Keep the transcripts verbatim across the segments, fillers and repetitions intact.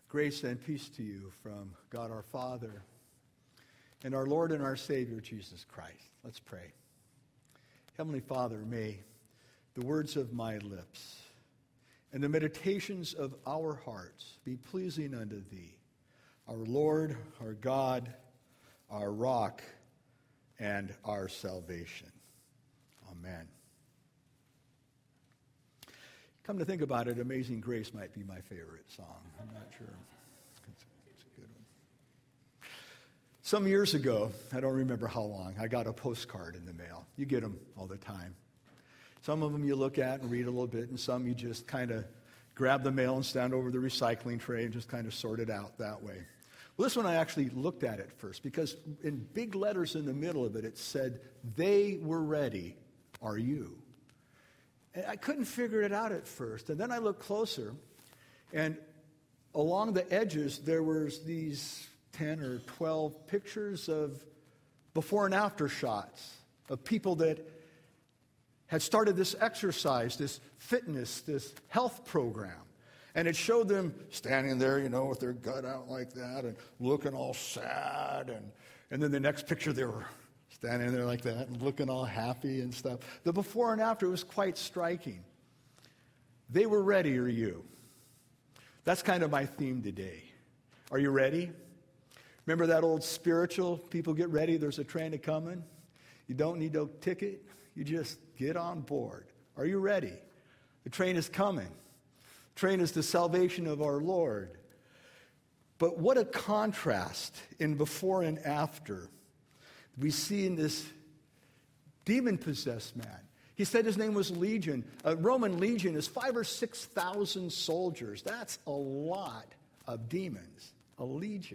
Grace and peace to you from God our Father and our Lord and our Savior, Jesus Christ. Let's pray. Heavenly Father, may the words of my lips and the meditations of our hearts be pleasing unto Thee, our Lord, our God, our rock, and our salvation. Amen. Come to think about it, Amazing Grace might be my favorite song. I'm not sure. It's, it's a good one. Some years ago, I don't remember how long, I got a postcard in the mail. You get them all the time. Some of them you look at and read a little bit, and some you just kind of grab the mail and stand over the recycling tray and just kind of sort it out that way. Well, this one I actually looked at it first because in big letters in the middle of it, it said, "They were ready, are you?" And I couldn't figure it out at first. And then I looked closer, and along the edges, there was these ten or twelve pictures of before and after shots of people that had started this exercise, this fitness, this health program. And it showed them standing there, you know, with their gut out like that and looking all sad. And, and then the next picture, they were standing there like that and looking all happy and stuff. The before and after was quite striking. They were ready, are you? That's kind of my theme today. Are you ready? Remember that old spiritual, people get ready, there's a train a-coming. You don't need no ticket. You just get on board. Are you ready? The train is coming. The train is the salvation of our Lord. But what a contrast in before and after we see in this demon-possessed man. He said his name was Legion. A Roman legion is five or six thousand soldiers. That's a lot of demons. A legion.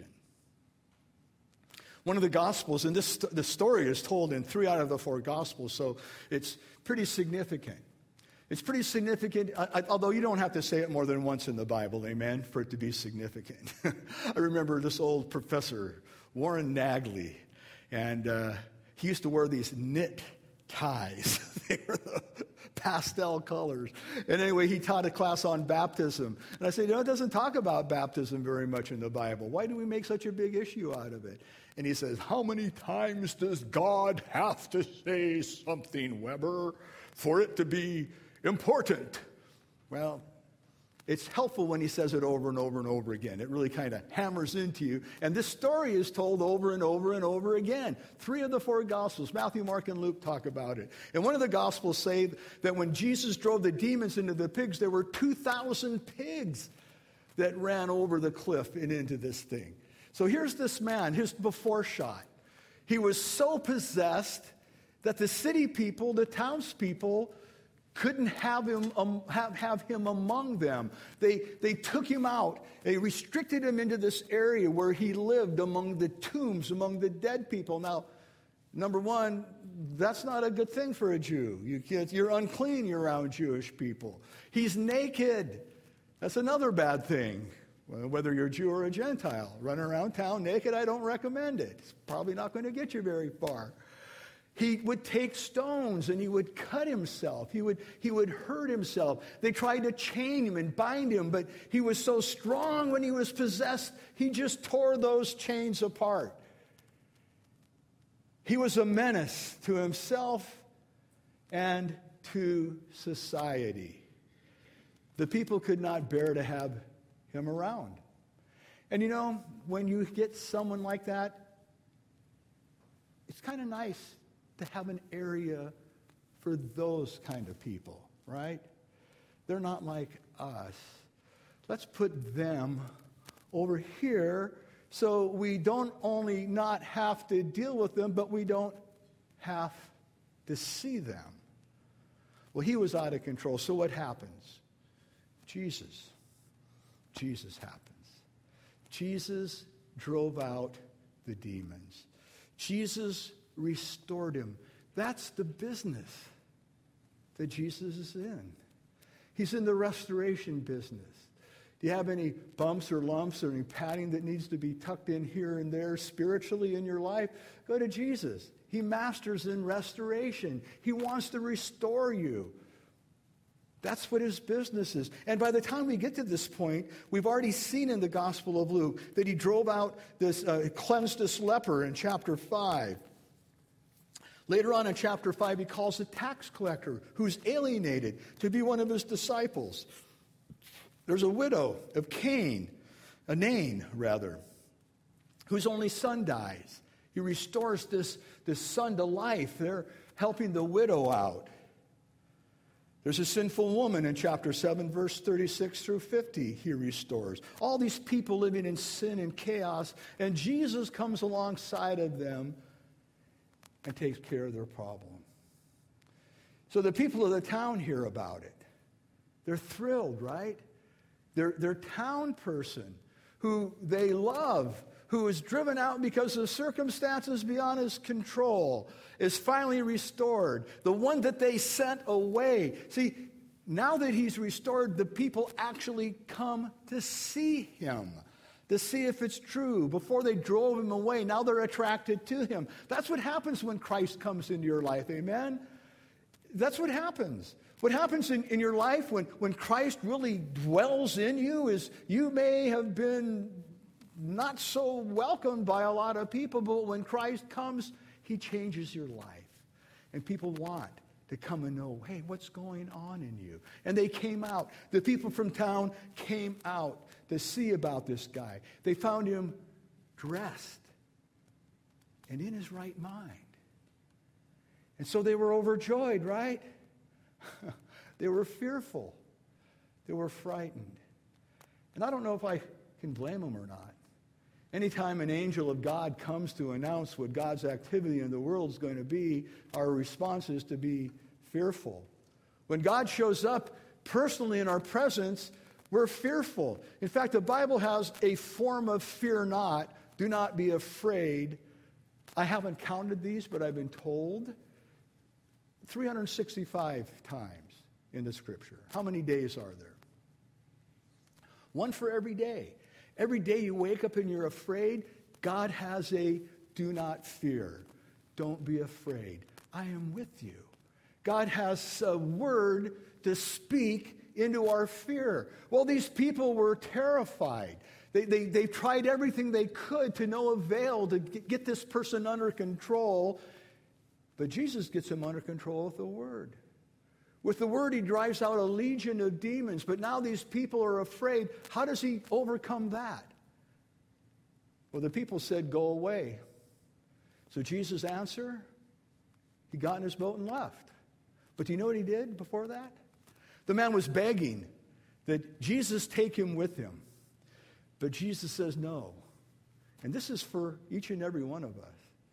One of the Gospels, and this the story is told in three out of the four Gospels, so it's pretty significant. It's pretty significant, I, although you don't have to say it more than once in the Bible, amen, for it to be significant. I remember this old professor, Warren Nagley, and uh, he used to wear these knit ties. They were the pastel colors. And anyway, he taught a class on baptism. And I said, you know, it doesn't talk about baptism very much in the Bible. Why do we make such a big issue out of it? And he says, how many times does God have to say something, Weber, for it to be important? Well, it's helpful when he says it over and over and over again. It really kind of hammers into you. And this story is told over and over and over again. Three of the four Gospels, Matthew, Mark, and Luke, talk about it. And one of the Gospels say that when Jesus drove the demons into the pigs, there were two thousand pigs that ran over the cliff and into this thing. So here's this man, his before shot. He was so possessed that the city people, the townspeople, couldn't have him um, have, have him among them. They, they took him out. They restricted him into this area where he lived among the tombs, among the dead people. Now, number one, that's not a good thing for a Jew. You can't, you're unclean, you're around Jewish people. He's naked. That's another bad thing. Whether you're a Jew or a Gentile, running around town naked, I don't recommend it. It's probably not going to get you very far. He would take stones and he would cut himself. He would, he would hurt himself. They tried to chain him and bind him, but he was so strong when he was possessed, he just tore those chains apart. He was a menace to himself and to society. The people could not bear to have him around. And you know, when you get someone like that, it's kind of nice to have an area for those kind of people, right? They're not like us. Let's put them over here so we don't only not have to deal with them, but we don't have to see them. Well, he was out of control. So what happens? Jesus. Jesus happens. Jesus drove out the demons. Jesus restored him. That's the business that Jesus is in. He's in the restoration business. Do you have any bumps or lumps or any padding that needs to be tucked in here and there spiritually in your life? Go to Jesus. He masters in restoration. He wants to restore you. That's what his business is. And by the time we get to this point, we've already seen in the Gospel of Luke that he drove out this, uh, cleansed this leper in chapter five. Later on in chapter five, he calls a tax collector who's alienated to be one of his disciples. There's a widow of Cain, a Nain, rather, whose only son dies. He restores this, this son to life. They're helping the widow out. There's a sinful woman in chapter seven, verse thirty-six through fifty, he restores. All these people living in sin and chaos, and Jesus comes alongside of them and takes care of their problem. So the people of the town hear about it. They're thrilled, right? Their, their town person who they love, who is driven out because of circumstances beyond his control, is finally restored. The one that they sent away. See, now that he's restored, the people actually come to see him, to see if it's true. Before they drove him away, now they're attracted to him. That's what happens when Christ comes into your life, amen? That's what happens. What happens in, in your life when, when Christ really dwells in you is you may have been not so welcomed by a lot of people, but when Christ comes, he changes your life. And people want to come and know, hey, what's going on in you? And they came out. The people from town came out to see about this guy. They found him dressed and in his right mind. And so they were overjoyed, right? They were fearful. They were frightened. And I don't know if I can blame them or not. Anytime an angel of God comes to announce what God's activity in the world is going to be, our response is to be fearful. When God shows up personally in our presence, we're fearful. In fact, the Bible has a form of fear not. Do not be afraid. I haven't counted these, but I've been told three hundred sixty-five times in the Scripture. How many days are there? One for every day. Every day you wake up and you're afraid, God has a do not fear. Don't be afraid. I am with you. God has a word to speak into our fear. Well, these people were terrified. They, they, they tried everything they could to no avail to get this person under control. But Jesus gets him under control with the word. With the word, he drives out a legion of demons. But now these people are afraid. How does he overcome that? Well, the people said, go away. So Jesus' answer, he got in his boat and left. But do you know what he did before that? The man was begging that Jesus take him with him. But Jesus says no. And this is for each and every one of us.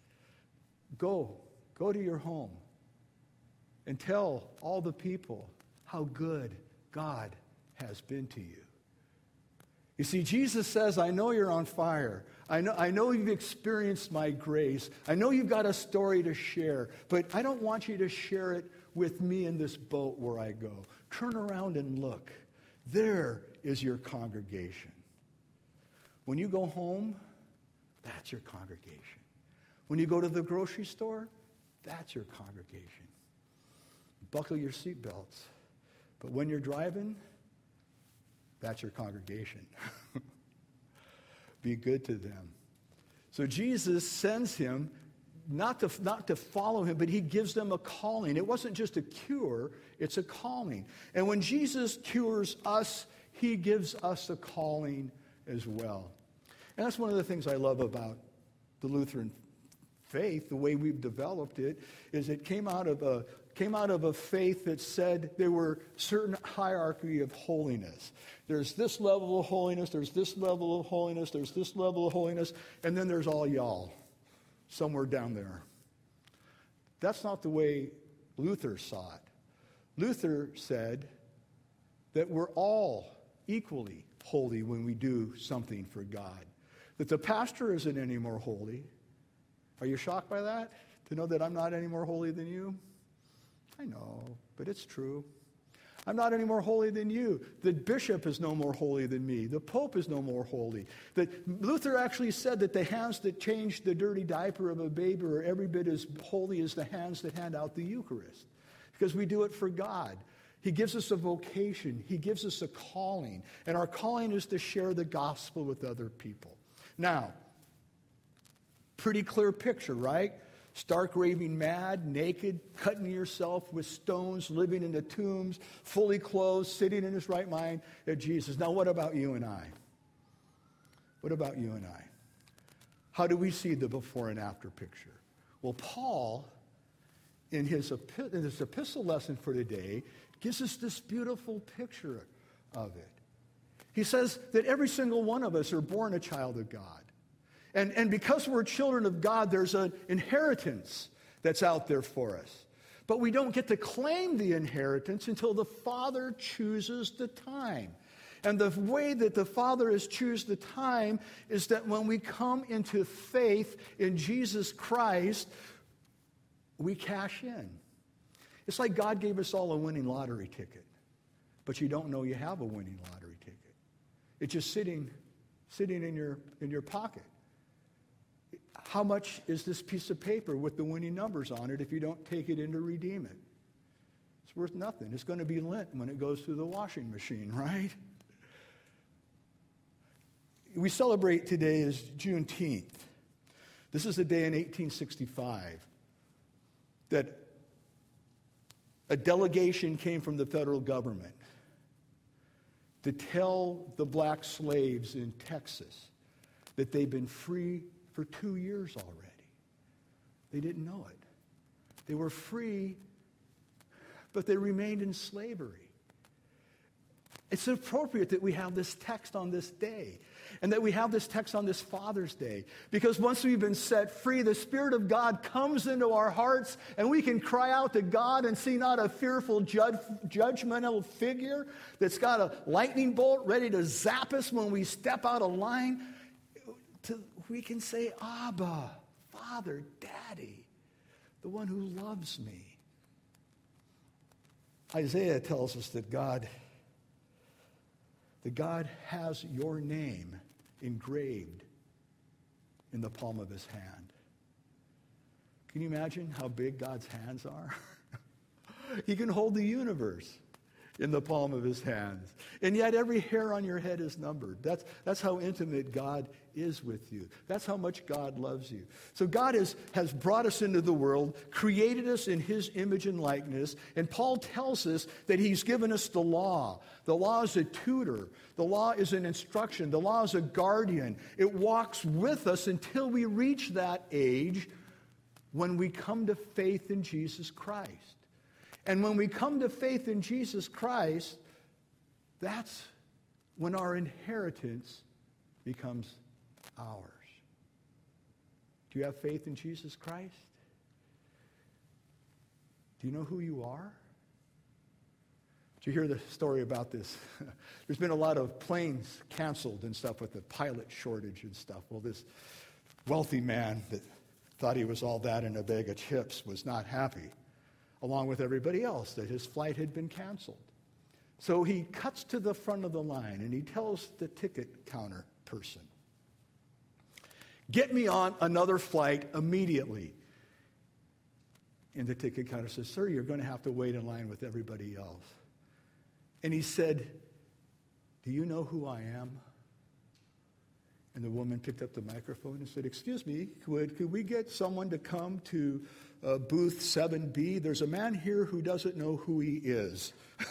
Go. Go to your home. And tell all the people how good God has been to you. You see, Jesus says, I know you're on fire. I know, I know you've experienced my grace. I know you've got a story to share, but I don't want you to share it with me in this boat where I go. Turn around and look. There is your congregation. When you go home, that's your congregation. When you go to the grocery store, that's your congregation. Buckle your seatbelts. But when you're driving, that's your congregation. Be good to them. So Jesus sends him not to, not to follow him, but he gives them a calling. It wasn't just a cure, it's a calling. And when Jesus cures us, he gives us a calling as well. And that's one of the things I love about the Lutheran faith, the way we've developed it, is it came out of a came out of a faith that said there were certain hierarchy of holiness. There's this level of holiness, there's this level of holiness, there's this level of holiness, and then there's all y'all, somewhere down there. That's not the way Luther saw it. Luther said that we're all equally holy when we do something for God. That the pastor isn't any more holy. Are you shocked by that? To know that I'm not any more holy than you? I know, but it's true. I'm not any more holy than you. The bishop is no more holy than me. The pope is no more holy. That Luther actually said that the hands that change the dirty diaper of a baby are every bit as holy as the hands that hand out the Eucharist. Because we do it for God. He gives us a vocation. He gives us a calling. And our calling is to share the gospel with other people. Now, pretty clear picture, right? Stark raving mad, naked, cutting yourself with stones, living in the tombs, fully clothed, sitting in his right mind at Jesus. Now, what about you and I? What about you and I? How do we see the before and after picture? Well, Paul, in his, in his epistle lesson for today, gives us this beautiful picture of it. He says that every single one of us are born a child of God. And, and because we're children of God, there's an inheritance that's out there for us. But we don't get to claim the inheritance until the Father chooses the time. And the way that the Father has chosen the time is that when we come into faith in Jesus Christ, we cash in. It's like God gave us all a winning lottery ticket, but you don't know you have a winning lottery ticket. It's just sitting, sitting in your, in your pocket. How much is this piece of paper with the winning numbers on it if you don't take it in to redeem it? It's worth nothing. It's going to be lint when it goes through the washing machine, right? We celebrate today as Juneteenth. This is the day in eighteen sixty-five that a delegation came from the federal government to tell the black slaves in Texas that they've been free for two years already. They didn't know it. They were free, but they remained in slavery. It's appropriate that we have this text on this day, and that we have this text on this Father's Day, because once we've been set free, the Spirit of God comes into our hearts, and we can cry out to God and see not a fearful judge, judgmental figure that's got a lightning bolt ready to zap us when we step out of line. To, we can say, Abba, Father, Daddy, the one who loves me. Isaiah tells us that God that God has your name engraved in the palm of his hand. Can you imagine how big God's hands are? He can hold the universe in the palm of his hands. And yet every hair on your head is numbered. That's, that's how intimate God is with you. That's how much God loves you. So God is, has brought us into the world, created us in his image and likeness, and Paul tells us that he's given us the law. The law is a tutor. The law is an instruction. The law is a guardian. It walks with us until we reach that age when we come to faith in Jesus Christ. And when we come to faith in Jesus Christ, that's when our inheritance becomes ours. Do you have faith in Jesus Christ? Do you know who you are? Did you hear the story about this? There's been a lot of planes canceled and stuff with the pilot shortage and stuff. Well, this wealthy man that thought he was all that in a bag of chips was not happy, along with everybody else, that his flight had been canceled. So he cuts to the front of the line and he tells the ticket counter person, "Get me on another flight immediately." And the ticket counter says, "Sir, you're going to have to wait in line with everybody else." And he said, "Do you know who I am?" And the woman picked up the microphone and said, "Excuse me, could, could we get someone to come to uh, booth seven B? There's a man here who doesn't know who he is."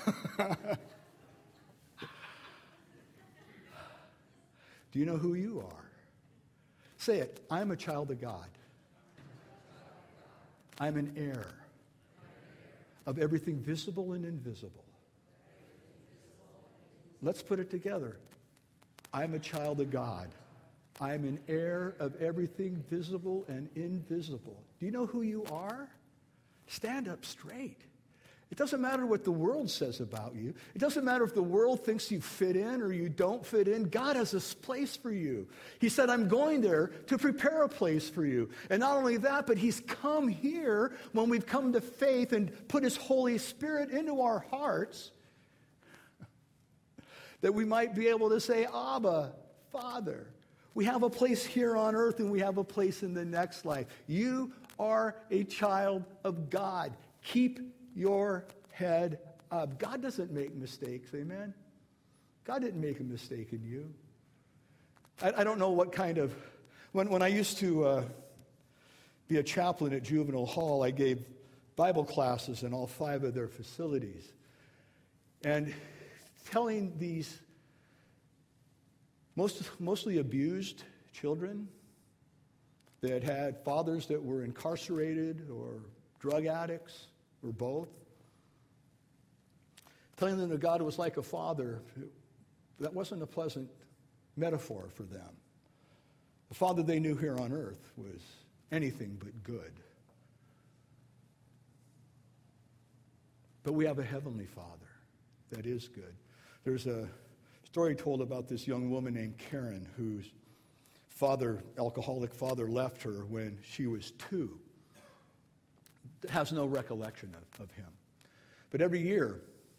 Do you know who you are? Say it. I'm a child of God. I'm an heir of everything visible and invisible. Let's put it together. I'm a child of God. I'm an heir of everything visible and invisible. Do you know who you are? Stand up straight. It doesn't matter what the world says about you. It doesn't matter if the world thinks you fit in or you don't fit in. God has a place for you. He said, "I'm going there to prepare a place for you." And not only that, but he's come here when we've come to faith and put his Holy Spirit into our hearts, that we might be able to say, "Abba, Father." We have a place here on earth and we have a place in the next life. You are a child of God. Keep your head Uh, God doesn't make mistakes, amen? God didn't make a mistake in you. I, I don't know what kind of... When, when I used to uh, be a chaplain at Juvenile Hall, I gave Bible classes in all five of their facilities. And telling these most, mostly abused children that had fathers that were incarcerated or drug addicts or both, telling them that God was like a father, that wasn't a pleasant metaphor for them. The father they knew here on earth was anything but good. But we have a heavenly Father that is good. There's a story told about this young woman named Karen whose father, alcoholic father, left her when she was two. Has no recollection of, of him. But every year,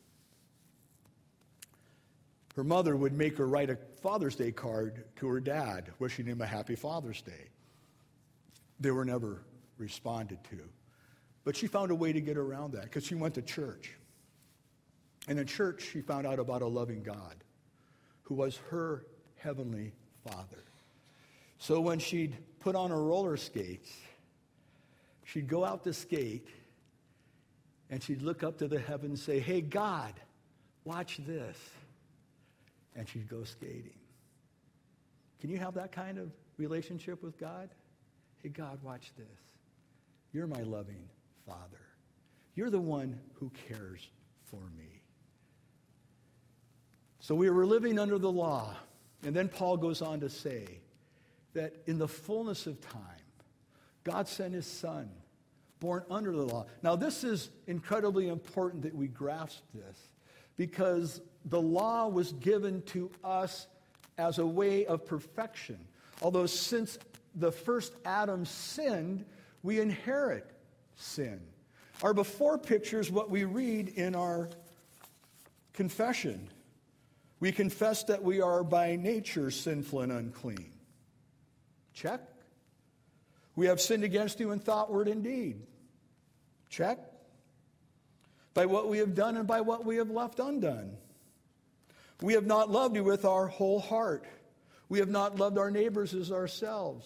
her mother would make her write a Father's Day card to her dad, wishing him a happy Father's Day. They were never responded to. But she found a way to get around that because she went to church. And in church, she found out about a loving God who was her heavenly Father. So when she'd put on her roller skates, she'd go out to skate, and she'd look up to the heavens and say, "Hey, God, watch this." And she'd go skating. Can you have that kind of relationship with God? Hey, God, watch this. You're my loving Father. You're the one who cares for me. So we were living under the law. And then Paul goes on to say that in the fullness of time, God sent his Son, born under the law. Now, this is incredibly important that we grasp this, because the law was given to us as a way of perfection. Although since the first Adam sinned, we inherit sin. Our before picture is what we read in our confession. We confess that we are by nature sinful and unclean. Check. We have sinned against you in thought, word, and deed. Check. By what we have done and by what we have left undone. We have not loved you with our whole heart. We have not loved our neighbors as ourselves.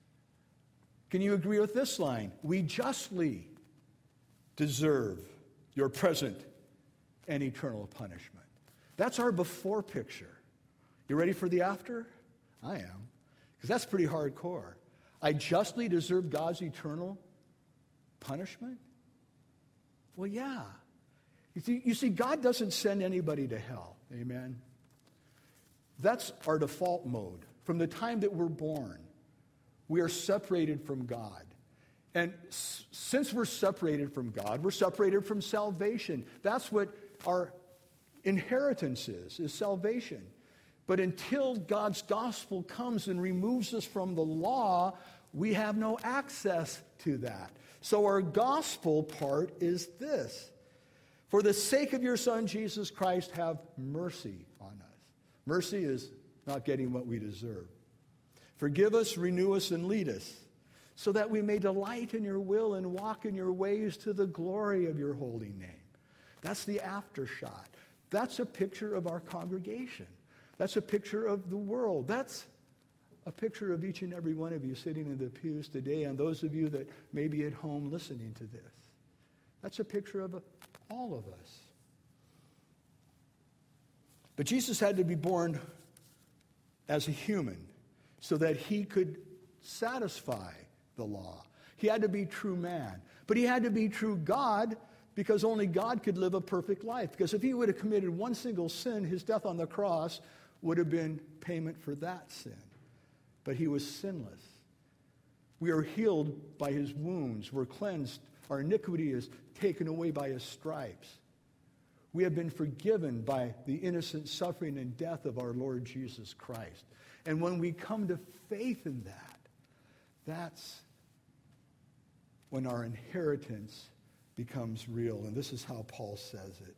Can you agree with this line? We justly deserve your present and eternal punishment. That's our before picture. You ready for the after? I am. Because that's pretty hardcore. I justly deserve God's eternal punishment? Well, yeah. You see, you see, God doesn't send anybody to hell. Amen? That's our default mode. From the time that we're born, we are separated from God. And s- since we're separated from God, we're separated from salvation. That's what our inheritance is, is salvation. But until God's gospel comes and removes us from the law, we have no access to that. So our gospel part is this. For the sake of your Son, Jesus Christ, have mercy on us. Mercy is not getting what we deserve. Forgive us, renew us, and lead us, so that we may delight in your will and walk in your ways to the glory of your holy name. That's the aftershot. That's a picture of our congregation. That's a picture of the world. That's a picture of each and every one of you sitting in the pews today, and those of you that may be at home listening to this. That's a picture of all of us. But Jesus had to be born as a human so that he could satisfy the law. He had to be true man. But he had to be true God, because only God could live a perfect life. Because if he would have committed one single sin, his death on the cross would have been payment for that sin. But he was sinless. We are healed by his wounds. We're cleansed. Our iniquity is taken away by his stripes. We have been forgiven by the innocent suffering and death of our Lord Jesus Christ. And when we come to faith in that, that's when our inheritance becomes real. And this is how Paul says it.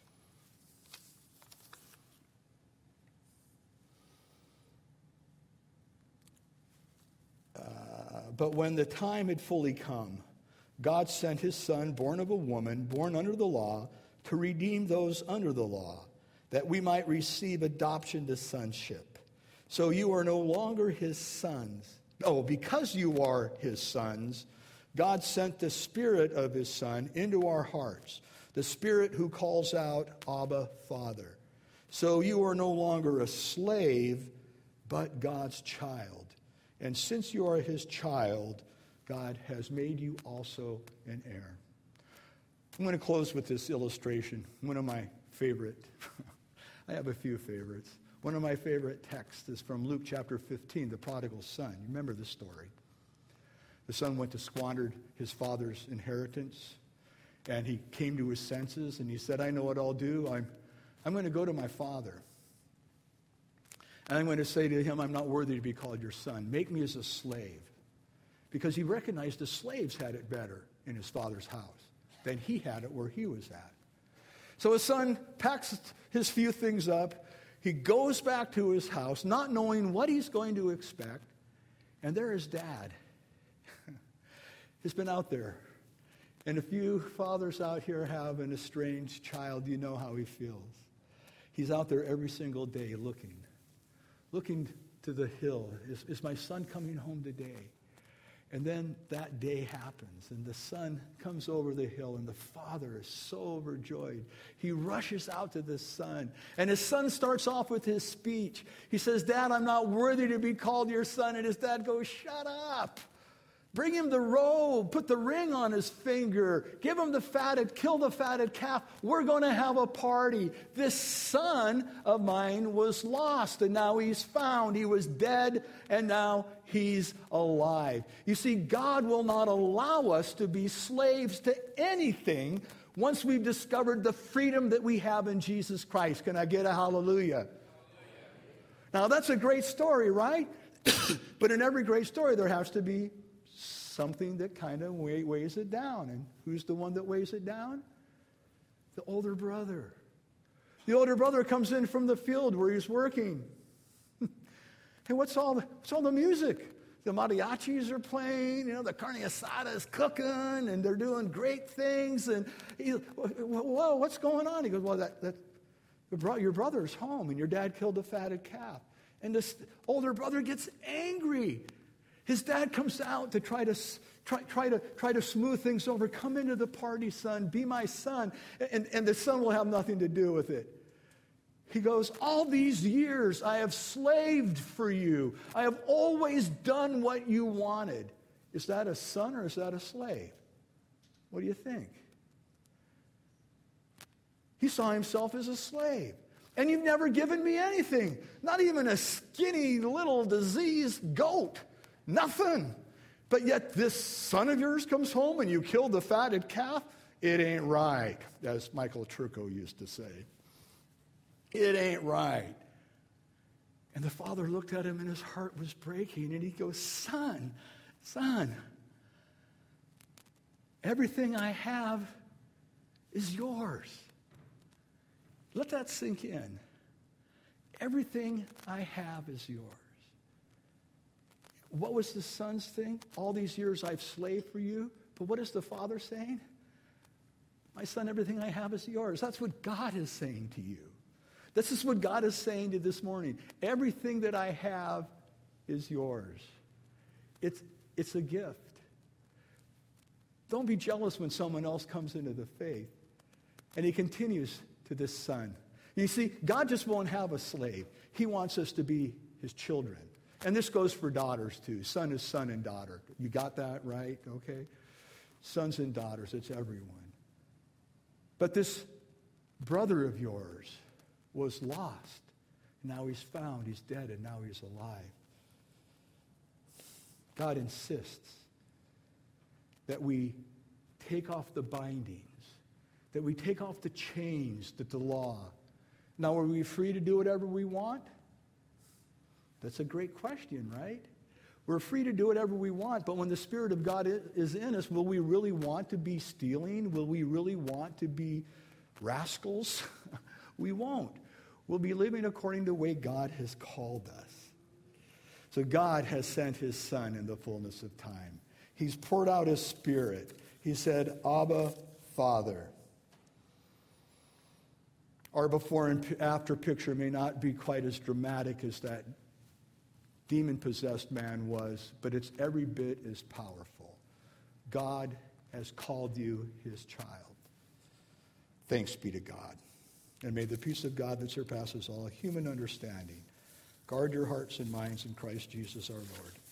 Uh, but when the time had fully come, God sent his Son, born of a woman, born under the law, to redeem those under the law, that we might receive adoption to sonship. So you are no longer his sons. Oh, because you are his sons, God sent the Spirit of his Son into our hearts, the Spirit who calls out, Abba, Father. So you are no longer a slave, but God's child. And since you are his child, God has made you also an heir. I'm going to close with this illustration, one of my favorite. I have a few favorites. One of my favorite texts is from Luke chapter fifteen, the prodigal son. You remember the story. The son went to squander his father's inheritance, and he came to his senses, and he said, I know what I'll do. I'm, I'm going to go to my father, and I'm going to say to him, I'm not worthy to be called your son. Make me as a slave. Because he recognized the slaves had it better in his father's house than he had it where he was at. So his son packs his few things up. He goes back to his house, not knowing what he's going to expect. And there is dad. He's been out there. And if you fathers out here have an estranged child, you know how he feels. He's out there every single day looking. Looking to the hill. Is, is my son coming home today? And then that day happens, and the son comes over the hill, and the father is so overjoyed. He rushes out to the son, and his son starts off with his speech. He says, Dad, I'm not worthy to be called your son. And his dad goes, shut up. Bring him the robe, put the ring on his finger, give him the fatted, kill the fatted calf. We're going to have a party. This son of mine was lost, and now he's found. He was dead, and now he's alive. You see, God will not allow us to be slaves to anything once we've discovered the freedom that we have in Jesus Christ. Can I get a hallelujah? Now, that's a great story, right? But in every great story, there has to be something that kind of weighs it down. And who's the one that weighs it down? The older brother. The older brother comes in from the field where he's working. Hey, what's all the, what's all the music? The mariachis are playing, you know, the carne asada is cooking, and they're doing great things. And he, whoa, what's going on? He goes, well, that, that your brother's home, and your dad killed a fatted calf. And this older brother gets angry. His dad comes out to try to try, try to try to smooth things over. Come into the party, son. Be my son. And, and the son will have nothing to do with it. He goes, all these years I have slaved for you. I have always done what you wanted. Is that a son or is that a slave? What do you think? He saw himself as a slave. And you've never given me anything. Not even a skinny little diseased goat. Nothing. But yet this son of yours comes home and you kill the fatted calf? It ain't right, as Michael Turco used to say. It ain't right. And the father looked at him and his heart was breaking. And he goes, son, son, everything I have is yours. Let that sink in. Everything I have is yours. What was the son's thing? All these years I've slaved for you. But what is the father saying? My son, everything I have is yours. That's what God is saying to you. This is what God is saying to you this morning. Everything that I have is yours. It's, it's a gift. Don't be jealous when someone else comes into the faith. And he continues to this son. You see, God just won't have a slave. He wants us to be his children. And this goes for daughters too. Son is son and daughter. You got that right? Okay? Sons and daughters, it's everyone. But this brother of yours was lost. Now he's found, he's dead, and now he's alive. God insists that we take off the bindings, that we take off the chains that the law. Now, are we free to do whatever we want? That's a great question, right? We're free to do whatever we want, but when the Spirit of God is in us, will we really want to be stealing? Will we really want to be rascals? We won't. We'll be living according to the way God has called us. So God has sent his Son in the fullness of time. He's poured out his Spirit. He said, Abba, Father. Our before and after picture may not be quite as dramatic as that demon-possessed man was, but it's every bit as powerful. God has called you his child. Thanks be to God. And may the peace of God that surpasses all human understanding guard your hearts and minds in Christ Jesus our Lord.